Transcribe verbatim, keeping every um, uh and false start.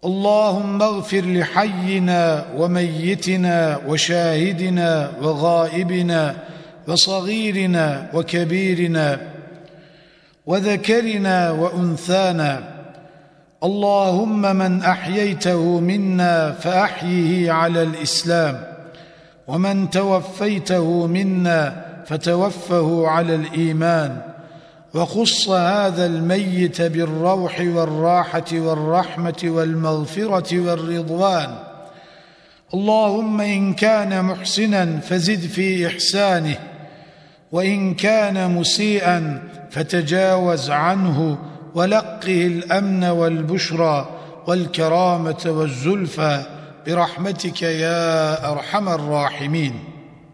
اللهم اغفر لحينا وميتنا وشاهدنا وغائبنا وصغيرنا وكبيرنا وذكرنا وأنثانا. اللهم من أحييته منا فأحيه على الإسلام، ومن توفيته منا فتوفه على الإيمان، وخص هذا الميت بالروح والراحة والرحمة والمغفرة والرضوان. اللهم إن كان محسنا فزد في إحسانه، وإن كان مسيئا فتجاوز عنه، ولقه الأمن والبشرى والكرامة والزلفى برحمتك يا أرحم الراحمين.